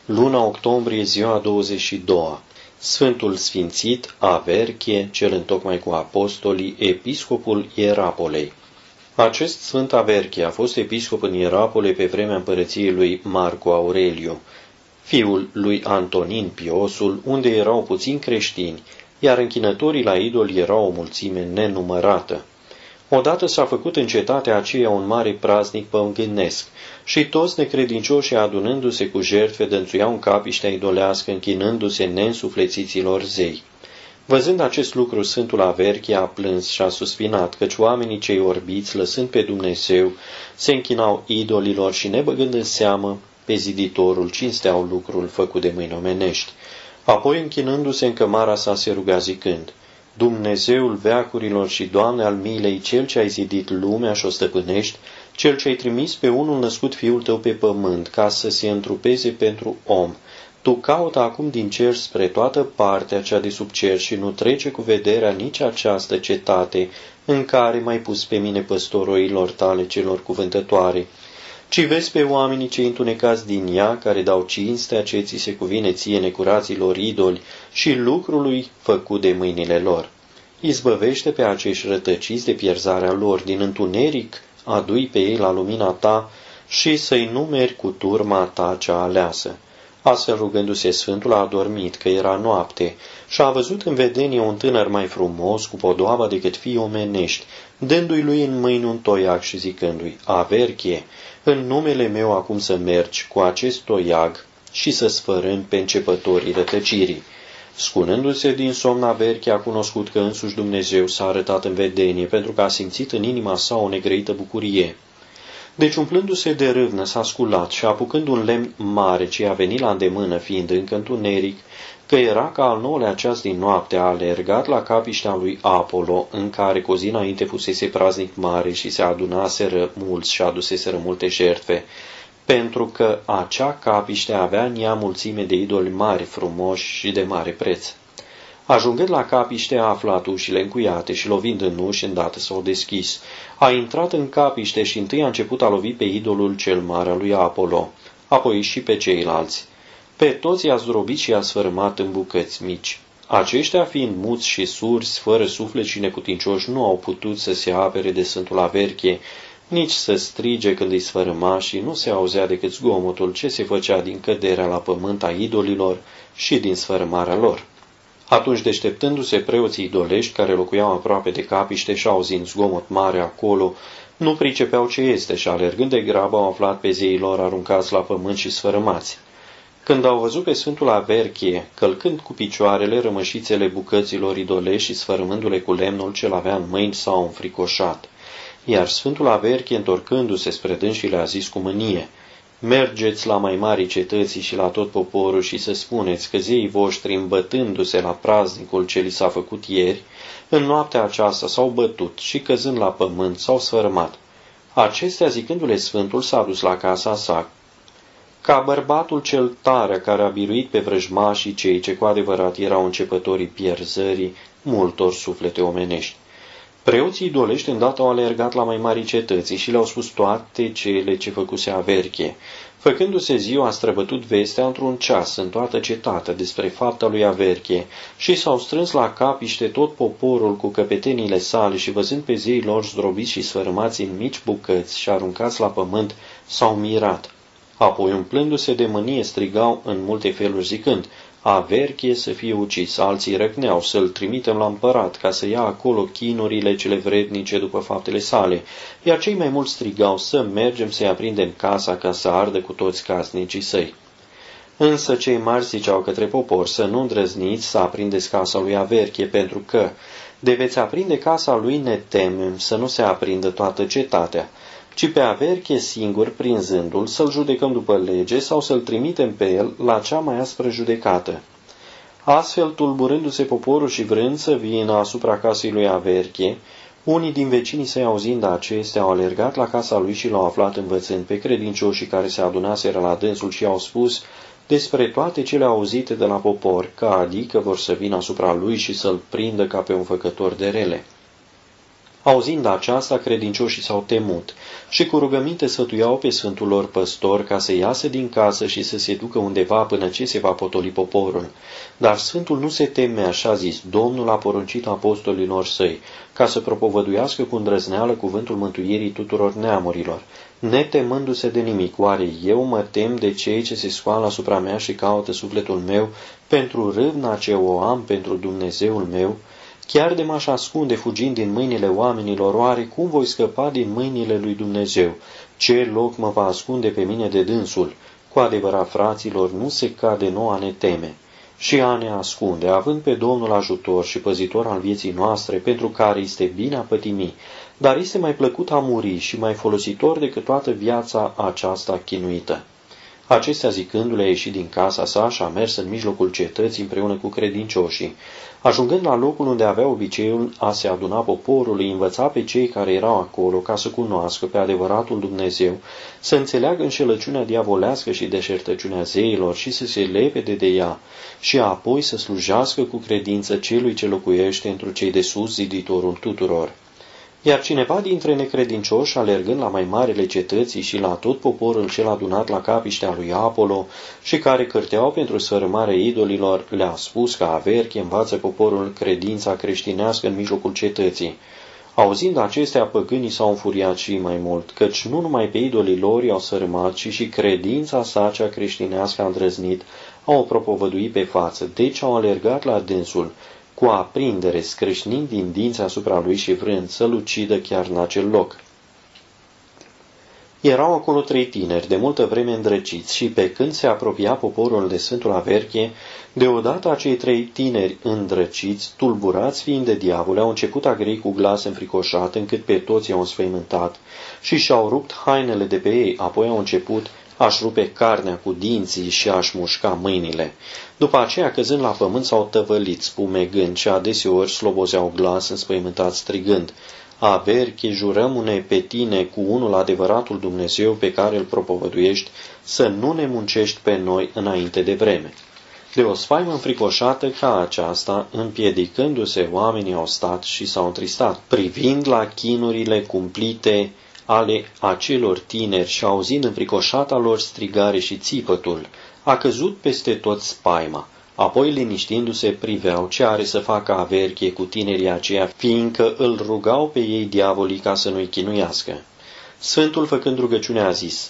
luna octombrie, ziua 22-a. Sfântul Sfințit Averchie, cel întocmai cu apostolii, episcopul Ierapolei. Acest Sfânt Averchie a fost episcop în Ierapole pe vremea împărăției lui Marco Aureliu, fiul lui Antonin Piosul, unde erau puțini creștini, iar închinătorii la idoli erau o mulțime nenumărată. Odată s-a făcut în cetatea aceea un mare praznic păgânesc și toți necredincioșii adunându-se cu jertfe dănțuiau în capiștea idolească, închinându-se neînsuflețiților zei. Văzând acest lucru, Sfântul Averchie a plâns și a suspinat, căci oamenii cei orbiți, lăsând pe Dumnezeu, se închinau idolilor și, nebăgând în seamă pe ziditorul, cinsteau lucrul făcut de mâini omenești. Apoi, închinându-se în cămara sa, se ruga zicând: Dumnezeul veacurilor și Doamne al milei, Cel ce ai zidit lumea și o stăpânești, Cel ce ai trimis pe unul născut Fiul Tău pe pământ, ca să se întrupeze pentru om, Tu caută acum din cer spre toată partea cea de sub cer și nu trece cu vederea nici această cetate în care m-ai pus pe mine păstoroilor Tale celor cuvântătoare, ci vezi pe oamenii cei întunecați din ea, care dau cinstea ce ți se cuvine ție necuraților idoli și lucrului făcut de mâinile lor. Izbăvește pe acești rătăciți de pierzarea lor, din întuneric adu-i pe ei la lumina Ta și să-i numeri cu turma Ta cea aleasă. Astfel, rugându-se, Sfântul a adormit, că era noapte, și a văzut în vedenie un tânăr mai frumos, cu podoaba decât fii omenești, dându-i lui în mâini un toiag și zicându-i: Averchie, în numele meu acum să mergi cu acest toiag și să sfărâm pe începătorii rătăcirii. Sculându-se din somn, Averchie a cunoscut că însuși Dumnezeu s-a arătat în vedenie, pentru că a simțit în inima sa o negrăită bucurie. Deci, umplându-se de râvnă, s-a sculat și, apucând un lemn mare ce i-a venit la îndemână, fiind încă întuneric, că era ca al nouălea ceas din noapte, a alergat la capiștea lui Apollo, în care cu o zi înainte fusese praznic mare și se adunaseră mulți și aduseseră multe jertfe, pentru că acea capiște avea în ea mulțime de idoli mari, frumoși și de mare preț. Ajungând la capiște, a aflat ușile încuiate și, lovind în uși, îndată s-au deschis. A intrat în capiște și întâi a început a lovi pe idolul cel mare al lui Apollo, apoi și pe ceilalți. Pe toți i-a zdrobit și i-a sfărâmat în bucăți mici. Aceștia, fiind muți și surzi, fără suflet și neputincioși, nu au putut să se apere de Sfântul Averchie, nici să strige când îi sfărâma, și nu se auzea decât zgomotul ce se făcea din căderea la pământ a idolilor și din sfărâmarea lor. Atunci, deșteptându-se, preoții idolești care locuiau aproape de capiște și auzind zgomot mare acolo, nu pricepeau ce este și, alergând de grabă, au aflat pe zeii lor aruncați la pământ și sfărâmați. Când au văzut pe Sfântul Averchie, călcând cu picioarele rămășițele bucăților idolești și sfărâmându-le cu lemnul ce l-avea în mâini, s-au înfricoșat. Iar Sfântul Averchie, întorcându-se spre dânsi, le-a zis cu mânie: Mergeți la mai mari cetății și la tot poporul și să spuneți că zeii voștri, îmbătându-se la praznicul ce li s-a făcut ieri, în noaptea aceasta s-au bătut și, căzând la pământ, s-au sfărâmat. Acestea, zicându-le, Sfântul s-a dus la casa sa, ca bărbatul cel tare care a biruit pe vrăjmașii cei ce cu adevărat erau începătorii pierzării multor suflete omenești. Preoții idolești îndată au alergat la mai mari cetății și le-au spus toate cele ce făcuse Averchie. Făcându-se ziua, a străbătut vestea într-un ceas în toată cetatea despre fapta lui Averchie și s-au strâns la capiște tot poporul cu căpetenile sale și, văzând pe zeii lor zdrobiți și sfărâmați în mici bucăți și aruncați la pământ, s-au mirat. Apoi, umplându-se de mânie, strigau în multe feluri zicând: Averchie să fie ucis. Alții răcneau să-l trimitem la împărat ca să ia acolo chinurile cele vrednice după faptele sale, iar cei mai mulți strigau să mergem să-i aprindem casa ca să ardă cu toți casnicii săi. Însă cei mari ziceau către popor să nu îndrăzniți să aprindeți casa lui Averchie, pentru că de veți aprinde casa lui ne temem să nu se aprindă toată cetatea, ci pe Averchie singur, prinzându-l, să-l judecăm după lege sau să-l trimitem pe el la cea mai aspră judecată. Astfel, tulburându-se poporul și vrând să vină asupra casei lui Averchie, unii din vecinii săi, auzind acestea, au alergat la casa lui și l-au aflat învățând pe credincioșii care se adunaseră la dânsul și au spus despre toate cele auzite de la popor, că adică vor să vină asupra lui și să-l prindă ca pe un făcător de rele. Auzind aceasta, credincioșii s-au temut și cu rugăminte sfătuiau pe sfântul lor păstor ca să iasă din casă și să se ducă undeva până ce se va potoli poporul. Dar sfântul nu se temea și a zis: Domnul a poruncit apostolilor săi ca să propovăduiască cu îndrăzneală cuvântul mântuirii tuturor neamurilor. Netemându-se de nimic, oare eu mă tem de cei ce se scoală asupra mea și caută sufletul meu pentru râvna ce o am pentru Dumnezeul meu? Chiar de m-aș ascunde fugind din mâinile oamenilor, oare cum voi scăpa din mâinile lui Dumnezeu? Ce loc mă va ascunde pe mine de dânsul? Cu adevărat, fraților, nu se cade nouă a ne teme și a ne ascunde, având pe Domnul ajutor și păzitor al vieții noastre, pentru care este bine a pătimi, dar este mai plăcut a muri și mai folositor decât toată viața aceasta chinuită. Acestea zicându-le, a ieșit din casa sa și a mers în mijlocul cetății împreună cu credincioșii. Ajungând la locul unde avea obiceiul a se aduna poporul, îi învăța pe cei care erau acolo ca să cunoască pe adevăratul Dumnezeu, să înțeleagă înșelăciunea diavolească și deșertăciunea zeilor și să se lepede de ea, și apoi să slujească cu credință celui ce locuiește întru cei de sus, ziditorul tuturor. Iar cineva dintre necredincioși, alergând la mai marele cetății și la tot poporul cel adunat la capiștea lui Apollo și care cârteau pentru sfărâmarea idolilor, le-a spus că Averche învață poporul credința creștinească în mijlocul cetății. Auzind acestea, păgânii s-au înfuriat și mai mult, căci nu numai pe idolii lor i-au sărâmat, ci și credința sa cea creștinească a îndrăznit, au propovăduit pe față, deci au alergat la dânsul, cu aprindere, scrâșnind din dinți asupra lui și vrând să-l ucidă chiar în acel loc. Erau acolo 3 tineri, de multă vreme îndrăciți, și pe când se apropia poporul de Sfântul Averche, deodată acei 3 tineri îndrăciți, tulburați fiind de diavol, au început a grei cu glas înfricoșat, încât pe toți i-au înspăimântat și și-au rupt hainele de pe ei, apoi au început a-și rupe carnea cu dinții și a-și mușca mâinile. După aceea, căzând la pământ, s-au tăvălit, spumegând, și adeseori slobozeau glas înspăimântat strigând: Averche, jurăm-ne pe tine cu unul adevăratul Dumnezeu pe care îl propovăduiești, să nu ne muncești pe noi înainte de vreme. De o sfaimă înfricoșată ca aceasta, împiedicându-se, oamenii au stat și s-au întristat, privind la chinurile cumplite ale acelor tineri și auzind înfricoșata lor strigare și țipătul, a căzut peste tot spaima. Apoi, liniștindu-se, priveau ce are să facă Averche cu tinerii aceia, fiindcă îl rugau pe ei diavolii ca să nu-i chinuiască. Sfântul, făcând rugăciune, a zis: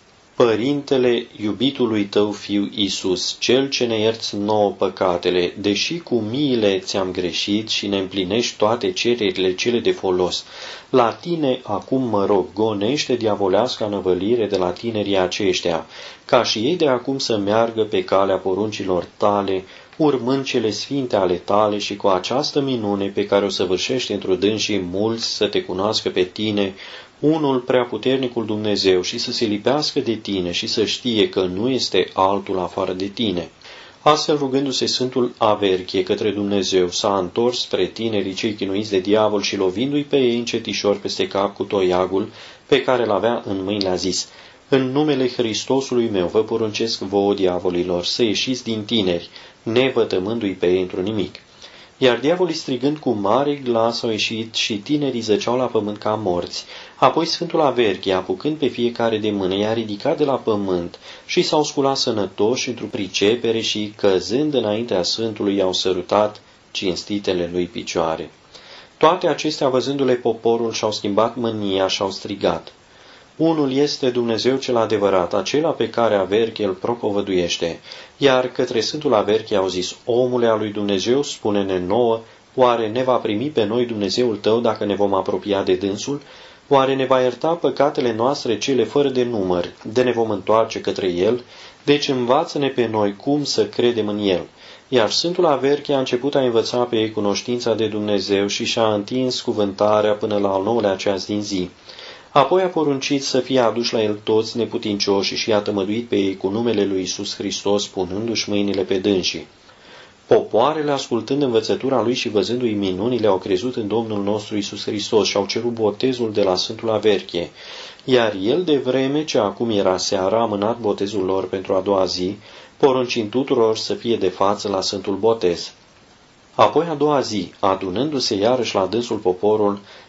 Părintele iubitului tău fiu Iisus, cel ce ne ierți nouă păcatele, deși cu miile ți-am greșit și ne împlinești toate cererile cele de folos, la tine acum mă rog, gonește diavolească năvălire de la tinerii aceștia, ca și ei de acum să meargă pe calea poruncilor tale, urmând cele sfinte ale tale, și cu această minune pe care o săvârșești într-o dânsii mulți să te cunoască pe tine, unul preaputernicul Dumnezeu, și să se lipească de tine și să știe că nu este altul afară de tine. Astfel, rugându-se Sfântul Averche către Dumnezeu, s-a întors spre tinerii cei chinuiți de diavol și, lovindu-i pe ei încetișor peste cap cu toiagul pe care l-avea în mâini, le-a zis: În numele Hristosului meu vă poruncesc vouă, diavolilor, să ieșiți din tineri, nevătămându-i pe ei într-un nimic. Iar diavolii, strigând cu mare glas, au ieșit și tinerii zăceau la pământ ca morți. Apoi Sfântul Averche, apucând pe fiecare de mână, i-a ridicat de la pământ și s-au sculat sănătoși într-o pricepere și, căzând înaintea Sfântului, i-au sărutat cinstitele lui picioare. Toate acestea, văzându-le poporul, și-au schimbat mânia și-au strigat: Unul este Dumnezeu cel adevărat, acela pe care Averche îl propovăduiește. Iar către Sfântul Averche au zis: Omule al lui Dumnezeu, spune-ne nouă, oare ne va primi pe noi Dumnezeul tău dacă ne vom apropia de dânsul? Oare ne va ierta păcatele noastre cele fără de număr, de ne vom întoarce către el? Deci învață-ne pe noi cum să credem în el. Iar Sfântul Averche a început a învăța pe ei cunoștința de Dumnezeu și și-a întins cuvântarea până la al 9-lea ceas din zi. Apoi a poruncit să fie aduși la el toți neputincioși și i-a tămăduit pe ei cu numele lui Iisus Hristos, punându-și mâinile pe dânsii. Popoarele, ascultând învățătura lui și văzându-i minunile, au crezut în Domnul nostru Iisus Hristos și au cerut botezul de la Sfântul Averche, iar el, de vreme ce acum era seara, a amânat botezul lor pentru a doua zi, poruncind tuturor să fie de față la Sfântul Botez. Apoi, a doua zi, adunându-se iarăși la dânsul poporul,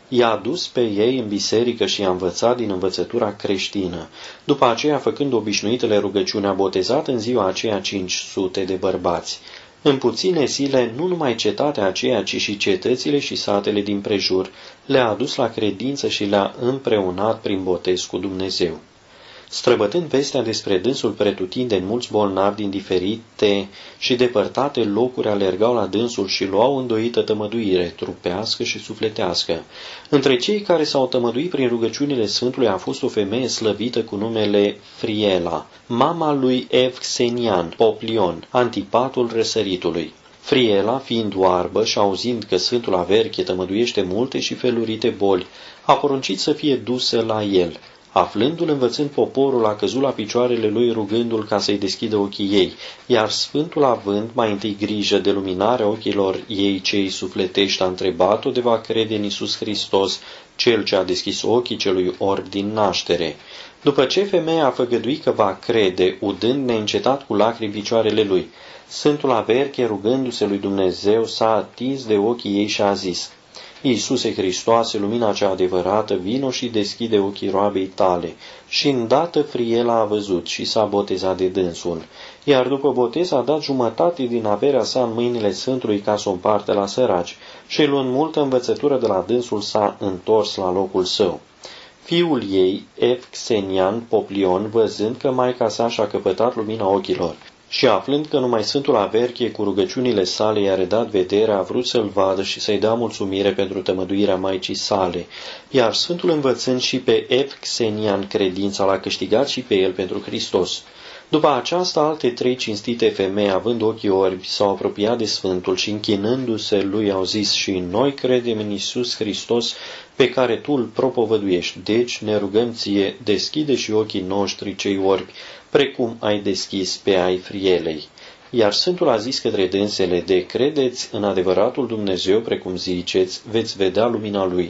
I-a adus pe ei în biserică și i-a învățat din învățătura creștină. După aceea, făcând obișnuitele rugăciuni, a botezat în ziua aceea 500 de bărbați. În puține zile, nu numai cetatea aceea, ci și cetățile și satele din prejur le-a adus la credință și le-a împreunat prin botez cu Dumnezeu. Străbătând vestea despre dânsul pretutindeni, mulți bolnavi din diferite și depărtate locuri alergau la dânsul și luau îndoită tămăduire, trupească și sufletească. Între cei care s-au tămăduit prin rugăciunile Sfântului a fost o femeie slăvită cu numele Friela, mama lui Evxenian, Poplion, antipatul răsăritului. Friela, fiind oarbă și auzind că Sfântul Averchie tămăduiește multe și felurite boli, a poruncit să fie dusă la el. Aflându-l învățând poporul, a căzut la picioarele lui rugându-l ca să-i deschidă ochii ei, iar Sfântul, având mai întâi grijă de luminarea ochilor ei cei sufletești, a întrebat-o de va crede în Iisus Hristos, cel ce a deschis ochii celui orb din naștere. După ce femeia a făgăduit că va crede, udând neîncetat cu lacrimi picioarele lui, Sfântul Averchie, rugându-se lui Dumnezeu, s-a atins de ochii ei și a zis: Iisuse Hristoase, lumina cea adevărată, vino și deschide ochii roabei tale. Și îndată Friela a văzut și s-a botezat de dânsul, iar după botez a dat jumătate din averea sa în mâinile Sfântului ca să o împarte la săraci, și luând multă învățătură de la dânsul s-a întors la locul său. Fiul ei, Evxenian Poplion, văzând că maica sa și-a căpătat lumina ochilor, și aflând că numai Sfântul Averchie cu rugăciunile sale i-a redat vederea, a vrut să-l vadă și să-i dea mulțumire pentru tămăduirea maicii sale, iar Sfântul, învățând și pe Evxenian credința, l-a câștigat și pe el pentru Hristos. După aceasta, alte 3 cinstite femei, având ochii orbi, s-au apropiat de Sfântul și, închinându-se lui, au zis: și noi credem în Iisus Hristos, pe care tu îl propovăduiești. Deci ne rugăm ție, deschide și ochii noștri cei orbi, precum ai deschis pe ai Frielei. Iar Sfântul a zis către dânsele: de credeți în adevăratul Dumnezeu, precum ziceți, veți vedea lumina Lui.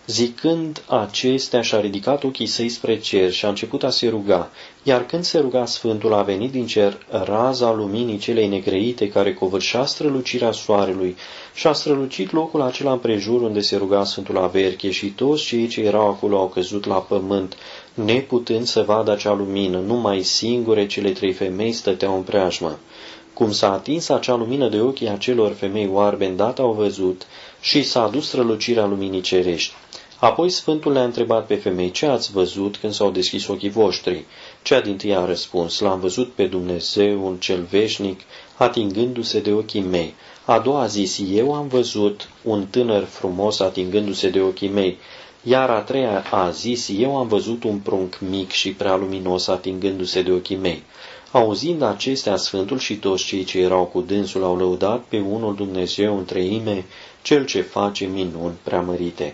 Zicând acestea, și-a ridicat ochii săi spre cer și a început a se ruga, iar când se ruga Sfântul, a venit din cer raza luminii celei negrăite care covârșea strălucirea soarelui și a strălucit locul acela împrejur unde se ruga Sfântul Averchie, și toți cei ce erau acolo au căzut la pământ, neputând să vadă acea lumină, numai singure cele 3 femei stăteau în preajmă. Cum s-a atins acea lumină de ochii acelor femei oarbe, îndată au văzut și s-a adus strălucirea luminii cerești. Apoi Sfântul le-a întrebat pe femei: ce ați văzut când s-au deschis ochii voștri? Cea dintâi a răspuns: l-am văzut pe Dumnezeu, un cel veșnic, atingându-se de ochii mei. A doua a zis: eu am văzut un tânăr frumos atingându-se de ochii mei. Iar a treia a zis: eu am văzut un prunc mic și prea luminos atingându-se de ochii mei. Auzind acestea, Sfântul și toți cei ce erau cu dânsul au lăudat pe unul Dumnezeu în treime, cel ce face minuni preamărite.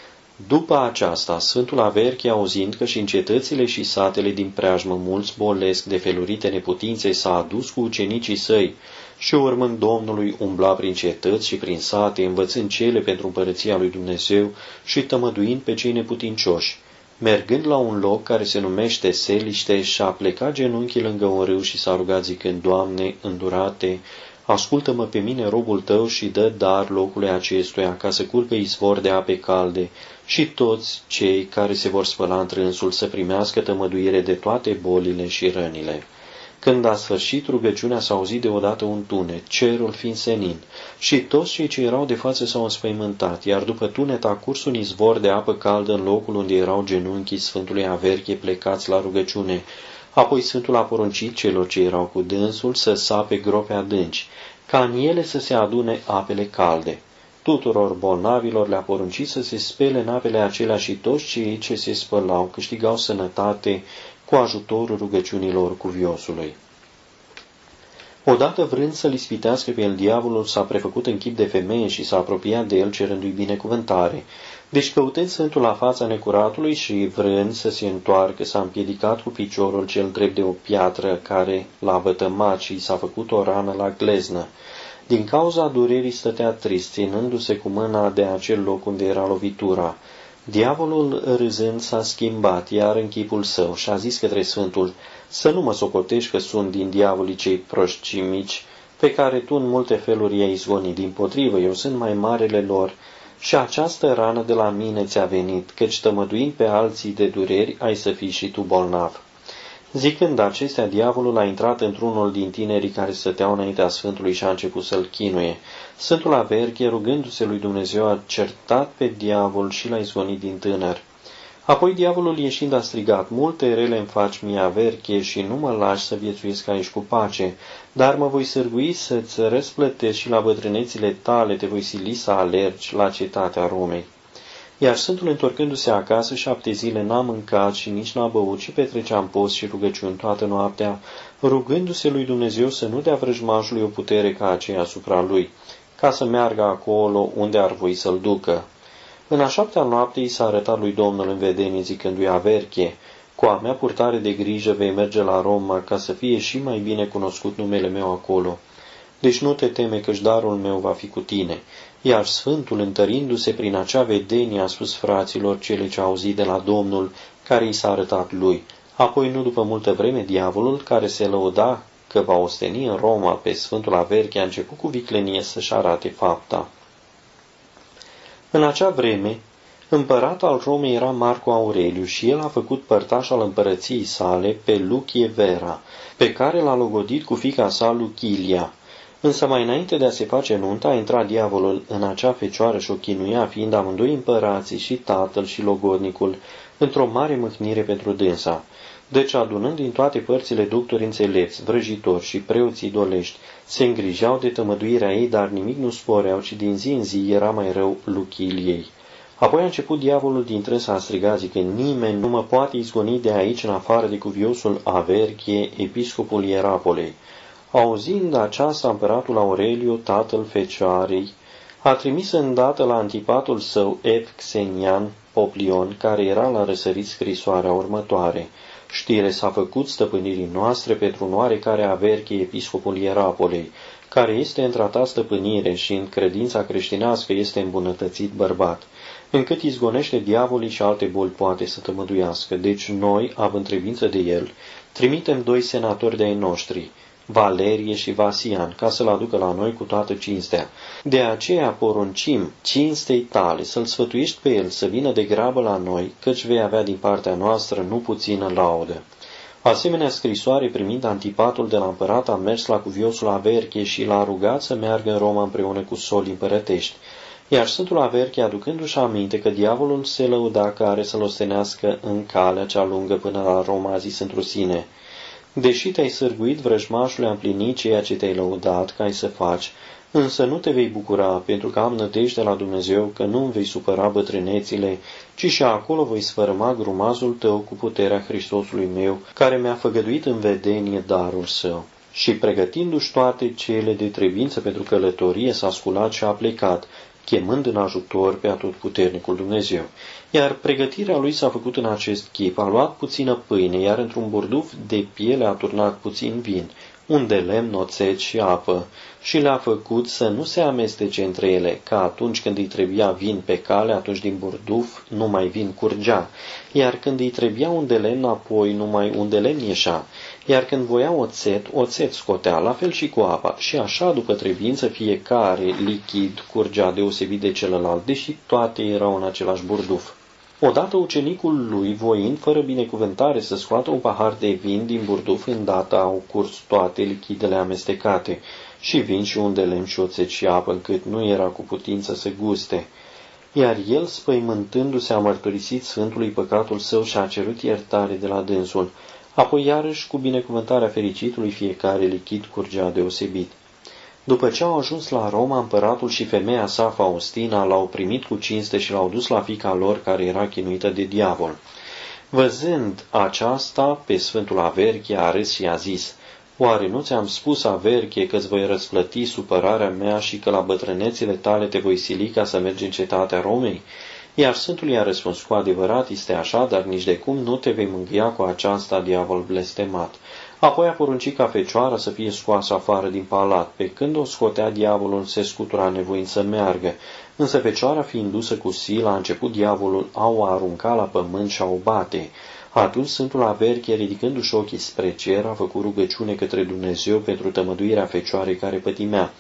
După aceasta, Sfântul Averchie, auzind că și în cetățile și satele din preajmă mulți bolesc de felurite neputințe, s-a adus cu ucenicii săi și, urmând Domnului, umbla prin cetăți și prin sate, învățând cele pentru împărăția lui Dumnezeu și tămăduind pe cei neputincioși. Mergând la un loc care se numește Seliște, și-a plecat genunchii lângă un râu și s-a rugat zicând: Doamne, îndurate, ascultă-mă pe mine, robul tău, și dă dar locului acestuia, ca să curgă izvor de ape calde, și toți cei care se vor spăla întrânsul să primească tămăduire de toate bolile și rănile. Când a sfârșit rugăciunea, s-a auzit deodată un tunet, cerul fiind senin, și toți cei ce erau de față s-au înspăimântat, iar după tunet a curs un izvor de apă caldă în locul unde erau genunchii Sfântului Averchie plecați la rugăciune. Apoi Sfântul a poruncit celor ce erau cu dânsul să sape grope adânci, ca în ele să se adune apele calde. Tuturor bolnavilor le-a poruncit să se spele în apele acelea și toți cei ce se spălau câștigau sănătate cu ajutorul rugăciunilor cuviosului. Odată, vrând să-l ispitească pe el, diavolul s-a prefăcut în chip de femeie și s-a apropiat de el cerându-i binecuvântare. Deci, căutând Sfântul la fața necuratului și vrând să se întoarcă, s-a împiedicat cu piciorul cel drept de o piatră care l-a vătămat și s-a făcut o rană la gleznă. Din cauza durerii stătea trist, ținându-se cu mâna de acel loc unde era lovitura. Diavolul, râzând, s-a schimbat iar în chipul său și a zis către Sfântul: să nu mă socotești că sunt din diavolii cei proști și mici, pe care tu în multe feluri i-ai izgonit. Dimpotrivă, eu sunt mai marele lor și această rană de la mine ți-a venit, căci tămăduind pe alții de dureri, ai să fii și tu bolnav. Zicând acestea, diavolul a intrat într-unul din tinerii care stăteau înaintea Sfântului și a început să-l chinuie. Sfântul Averche, rugându-se lui Dumnezeu, a certat pe diavol și l-a izgonit din tânăr. Apoi diavolul ieșind a strigat, multe rele îmi faci mie, Averche, și nu mă lași să viețuiesc aici cu pace, dar mă voi sârgui să-ți răsplătesc și la bătrânețile tale te voi sili să alergi la cetatea Romei. Iar Sfântul, întorcându-se acasă, 7 zile n-a mâncat și nici n-a băut, ci petrecea în post și rugăciuni toată noaptea, rugându-se lui Dumnezeu să nu dea vrăjmașului o putere ca aceea asupra lui, ca să meargă acolo unde ar voi să-l ducă. În a 7-a noapte i s-a arătat lui Domnul în vedenie, zicându-i, Averche, cu a mea purtare de grijă vei merge la Roma, ca să fie și mai bine cunoscut numele meu acolo. Deci nu te teme, căci darul meu va fi cu tine. Iar Sfântul, întărindu-se prin acea vedenie, a spus fraților cele ce au auzit de la Domnul, care i s-a arătat lui. Apoi, nu după multă vreme, diavolul, care se lăuda că va osteni în Roma pe Sfântul Averche, a început cu viclenie să-și arate fapta. În acea vreme, împărat al Romei era Marco Aureliu și el a făcut părtaș al împărăției sale pe Lucie Vera, pe care l-a logodit cu fiica sa Lucilia. Însă mai înainte de a se face nunta, a intrat diavolul în acea fecioară și o chinuia, fiind amândoi împărații, și tatăl și logodnicul, într-o mare mâhnire pentru dânsa. Deci, adunând din toate părțile doctori înțelepți, vrăjitori și preoți idolești, se îngrijeau de tămăduirea ei, dar nimic nu sporeau, ci din zi în zi era mai rău Luchiliei. Apoi a început diavolul din trâns a striga, zicând, nimeni nu mă poate izgoni de aici în afară de cuviosul Averche, episcopul Ierapolei. Auzind aceasta, împăratul Aureliu, tatăl fecioarei, a trimis îndată la antipatul său Evxenian Poplion, care era la răsărit scrisoarea următoare. Știre s-a făcut stăpânirii noastre pentru un oarecare Averche, episcopul Ierapolei, care este într-a stăpânire și în credința creștinească este îmbunătățit bărbat, încât izgonește diavolii și alte boli poate să tămăduiască. Deci noi, având trebuință de el, trimitem 2 senatori de ai noștri, Valerie și Vasian, ca să-l aducă la noi cu toată cinstea. De aceea poruncim cinstei tale să-l sfătuiești pe el să vină de grabă la noi, căci vei avea din partea noastră nu puțină laudă. Asemenea scrisoare, primind antipatul de la împărat, a mers la cuviosul Averche și l-a rugat să meargă în Roma împreună cu soli împărătești. Iar Sfântul Averche, aducându-și aminte că diavolul se lăuda că are să-l ostenească în calea cea lungă până la Roma, a zis într-o sine, deși te-ai sârguit, vrăjmașule, a împlinit ceea ce te-ai lăudat că ai să faci, însă nu te vei bucura, pentru că am nădejde la Dumnezeu că nu îmi vei supăra bătrânețile, ci și acolo voi sfărâma grumazul tău cu puterea Hristosului meu, care mi-a făgăduit în vedenie darul său. Și pregătindu-și toate cele de trebuință pentru călătorie, s-a sculat și a plecat, chemând în ajutor pe atotputernicul Dumnezeu. Iar pregătirea lui s-a făcut în acest chip. A luat puțină pâine, iar într-un burduf de piele a turnat puțin vin, un de lemn, oțet și apă, și le-a făcut să nu se amestece între ele, ca atunci când îi trebuia vin pe cale, atunci din burduf numai vin curgea, iar când îi trebuia un de lemn, apoi numai un de lemn ieșea, iar când voia oțet, oțet scotea, la fel și cu apa, și așa, după trebuință, fiecare lichid curgea deosebit de celălalt, deși toate erau în același burduf. Odată ucenicul lui, voind, fără binecuvântare, să scoată un pahar de vin din burduf, îndată au curs toate lichidele amestecate, și vin și un de lemn și oțet și apă, încât nu era cu putință să guste. Iar el, spăimântându-se, a mărturisit Sfântului păcatul său și a cerut iertare de la dânsul. Apoi, iarăși, cu binecuvântarea fericitului, fiecare lichid curgea deosebit. După ce au ajuns la Roma, împăratul și femeia sa, Faustina, l-au primit cu cinste și l-au dus la fiica lor, care era chinuită de diavol. Văzând aceasta, pe Sfântul Averche a râs și a zis, oare nu ți-am spus, Averche, că îți voi răsplăti supărarea mea și că la bătrânețile tale te voi sili ca să mergi în cetatea Romei? Iar Sfântul i-a răspuns, cu adevărat este așa, dar nici de cum nu te vei mângâia cu aceasta, diavol blestemat. Apoi a poruncit ca fecioara să fie scoasă afară din palat. Pe când o scotea, diavolul se scutura nevoind să meargă. Însă fecioara, fiind dusă cu sila, a început diavolul a o arunca la pământ și a o bate. Atunci Sfântul Averche, ridicându-și ochii spre cer, a făcut rugăciune către Dumnezeu pentru tămăduirea fecioarei care pătimea.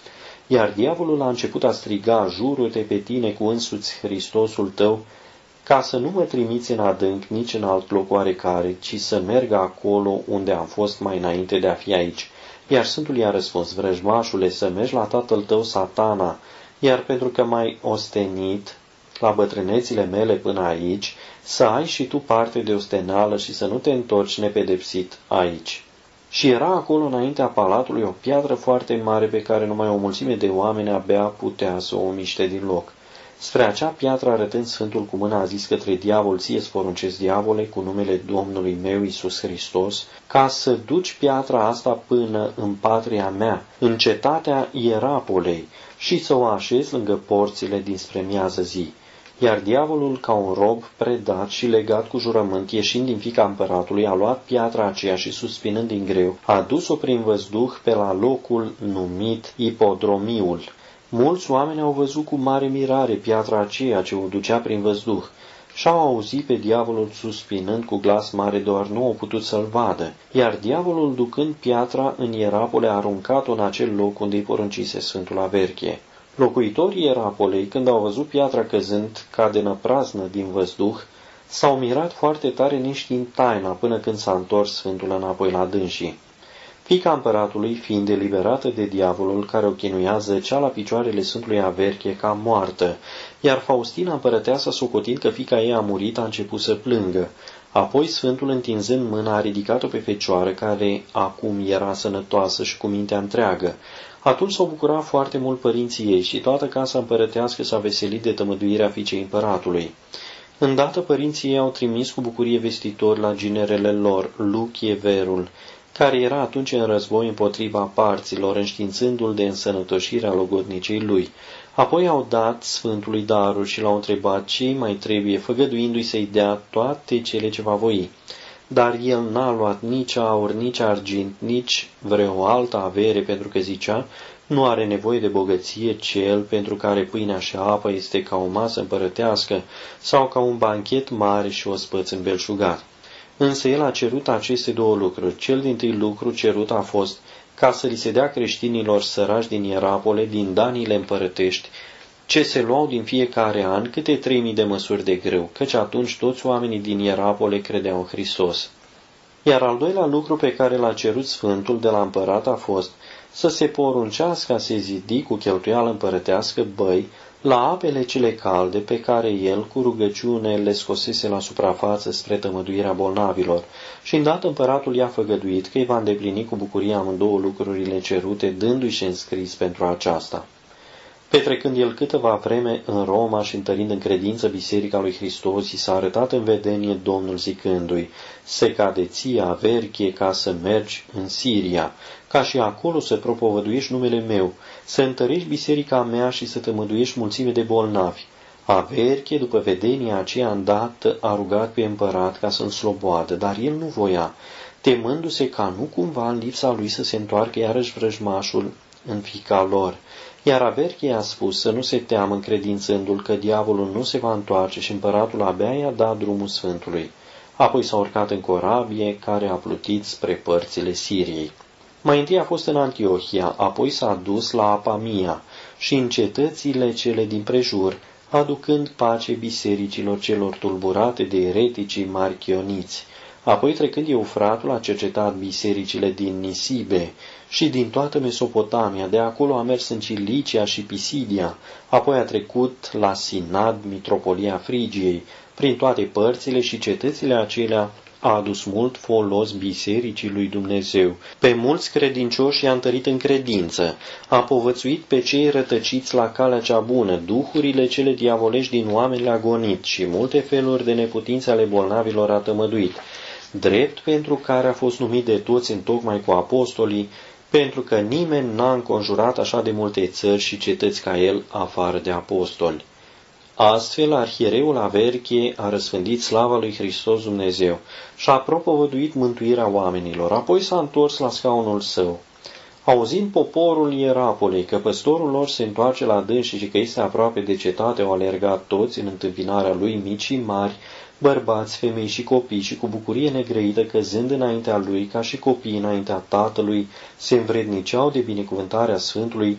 Iar diavolul a început a striga: jură-te pe tine cu însuți Hristosul tău, ca să nu mă trimiți în adânc nici în alt loc oarecare, ci să merg acolo unde am fost mai înainte de a fi aici. Iar Sfântul i-a răspuns: vrăjmașule, să mergi la tatăl tău, Satana, iar pentru că m-ai ostenit la bătrânețile mele până aici, să ai și tu parte de osteneală și să nu te întorci nepedepsit aici. Și era acolo înaintea palatului o piatră foarte mare pe care numai o mulțime de oameni abia putea să o miște din loc. Spre acea piatră, arătând Sfântul cu mâna, a zis către diavol: ție-ți poruncesc, diavole, cu numele Domnului meu Iisus Hristos, ca să duci piatra asta până în patria mea, în cetatea Ierapolei, și să o așezi lângă porțile dinspre miază zi. Iar diavolul, ca un rob predat și legat cu jurământ, ieșind din fica împăratului, a luat piatra aceea și, suspinând din greu, a dus-o prin văzduh pe la locul numit Ipodromiul. Mulți oameni au văzut cu mare mirare piatra aceea ce o ducea prin văzduh și-au auzit pe diavolul suspinând cu glas mare, doar nu au putut să-l vadă. Iar diavolul, ducând piatra în Ierapole, a aruncat-o în acel loc unde îi poruncise Sfântul Averchie. Locuitorii Ierapolei, când au văzut piatra căzând ca de năpraznă din văzduh, s-au mirat foarte tare neștiind taina, până când s-a întors Sfântul înapoi la dânsii. Fiica împăratului, fiind eliberată de diavolul care o chinuia, zăcea la picioarele Sfântului Averchie ca moartă, iar Faustina, împărăteasa, socotind că fiica ei a murit, a început să plângă. Apoi Sfântul, întinzând mâna, a ridicat-o pe fecioară, care acum era sănătoasă și cu mintea întreagă. Atunci s-au bucurat foarte mult părinții ei și toată casa împărătească s-a veselit de tămăduirea fiicei împăratului. Îndată părinții ei au trimis cu bucurie vestitori la ginerele lor, Luchieverul, care era atunci în război împotriva parților, înștiințându-l de însănătoșirea logodnicei lui. Apoi au dat Sfântului daruri și l-au întrebat ce mai trebuie, făgăduindu-i să-i dea toate cele ce va voi. Dar el n-a luat nici aur, nici argint, nici vreo altă avere, pentru că zicea: nu are nevoie de bogăție cel pentru care pâinea și apa este ca o masă împărătească sau ca un banchet mare și ospăț îmbelșugat. Însă el a cerut aceste două lucruri. Cel dintâi lucru cerut a fost ca să li se dea creștinilor săraci din Ierapole, din daniile împărătești, ce se luau din fiecare an, câte 3000 de măsuri de grâu, căci atunci toți oamenii din Ierapole credeau în Hristos. Iar al doilea lucru pe care l-a cerut Sfântul de la împărat a fost să se poruncească a se zidi cu cheltuială împărătească băi la apele cele calde pe care el, cu rugăciune, le scosese la suprafață spre tămăduirea bolnavilor, și îndată împăratul i-a făgăduit că îi va îndeplini cu bucurie amândouă lucrurile cerute, dându-i și înscris pentru aceasta. Petrecând el câteva vreme în Roma și întărind în credință Biserica lui Hristos, i s-a arătat în vedenie Domnul zicându-i: se cade ție, Averchie, ca să mergi în Siria, ca și acolo să propovăduiești numele meu, să întărești biserica mea și să tămăduiești mulțime de bolnavi. Averchie, după vedenia aceea îndată, a rugat pe împărat ca să-l sloboadă, dar el nu voia, temându-se ca nu cumva în lipsa lui să se întoarcă iarăși vrăjmașul în fiica lor. Iar Averchie a spus să nu se teamă, încredințându-l că diavolul nu se va întoarce, și împăratul abia i-a dat drumul Sfântului. Apoi s-a urcat în corabie care a plutit spre părțile Siriei. Mai întâi a fost în Antiohia, apoi s-a dus la Apamia și în cetățile cele din prejur, aducând pace bisericilor celor tulburate de ereticii marchioniți. Apoi, trecând Eufratul, a cercetat bisericile din Nisibe și din toată Mesopotamia, de acolo a mers în Cilicia și Pisidia, apoi a trecut la Sinad, mitropolia Frigiei, prin toate părțile și cetățile acelea a adus mult folos bisericii lui Dumnezeu. Pe mulți credincioși i-a întărit în credință, a povățuit pe cei rătăciți la calea cea bună, duhurile cele diavolești din oameni le-a gonit și multe feluri de neputințe ale bolnavilor a tămăduit, drept pentru care a fost numit de toți întocmai cu apostolii, pentru că nimeni n-a înconjurat așa de multe țări și cetăți ca el, afară de apostoli. Astfel, arhiereul Averchie a răspândit slava lui Hristos Dumnezeu și a propovăduit mântuirea oamenilor, apoi s-a întors la scaunul său. Auzind poporul Ierapolei că păstorul lor se întoarce la dânsii și că este aproape de cetate, au alergat toți în întâmpinarea lui, mici și mari, bărbați, femei și copii, și cu bucurie negrăită, căzând înaintea lui, ca și copiii înaintea tatălui, se învredniceau de binecuvântarea Sfântului,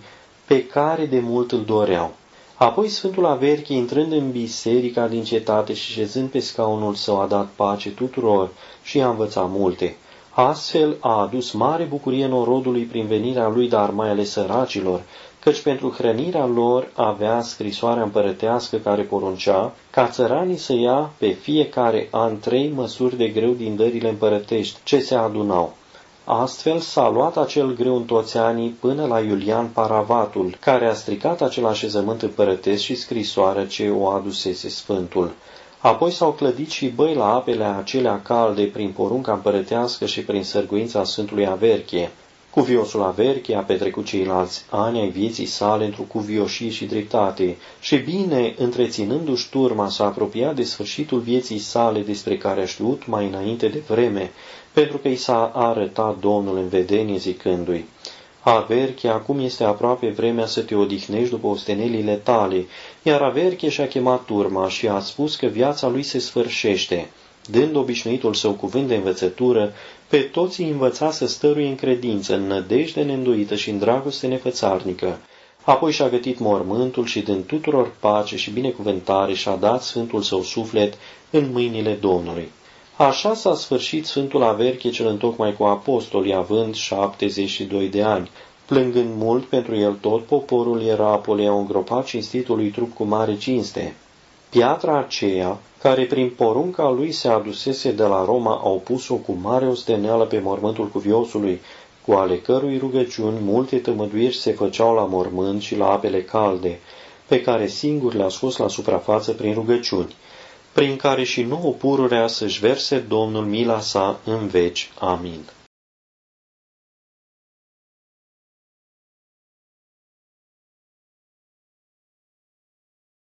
pe care de mult îl doreau. Apoi Sfântul Averchie, intrând în biserica din cetate și șezând pe scaunul său, a dat pace tuturor și a învățat multe. Astfel a adus mare bucurie norodului prin venirea lui, dar mai ales săracilor, căci pentru hrănirea lor avea scrisoarea împărătească care poruncea ca țăranii să ia pe fiecare an 3 măsuri de grâu din dările împărătești ce se adunau. Astfel s-a luat acel grâu în toți anii până la Iulian Paravatul, care a stricat acel așezământ împărătesc și scrisoarea ce o adusese Sfântul. Apoi s-au clădit și băi la apele acelea calde prin porunca împărătească și prin sârguința Sfântului Averchie. Cuviosul Averchie a petrecut ceilalți ani ai vieții sale într-o cuvioșie și dreptate și bine întreținându-și turma s-a apropiat de sfârșitul vieții sale despre care a știut mai înainte de vreme, pentru că i s-a arătat Domnul în vedenie zicându-i: Averchie, acum este aproape vremea să te odihnești după ostenelile tale, iar Averchie și-a chemat turma și a spus că viața lui se sfârșește. Dând obișnuitul său cuvânt de învățătură, pe toți îi învăța să stăruie în credință, în nădejde neîndoită și în dragoste nefățarnică. Apoi și-a gătit mormântul și, dând tuturor pace și binecuvântare, și-a dat sfântul său suflet în mâinile Domnului. Așa s-a sfârșit Sfântul Averchie cel întocmai cu apostolii, având 72 de ani. Plângând mult pentru el, tot poporul Ierapolei au îngropat cinstitului trup cu mare cinste. Piatra aceea, care prin porunca lui se adusese de la Roma, au pus-o cu mare osteneală pe mormântul cuviosului, cu ale cărui rugăciuni multe tămăduiri se făceau la mormânt și la apele calde, pe care singur le-a scos la suprafață prin rugăciuni, prin care și nouă pururea să-și verse Domnul mila sa în veci. Amin.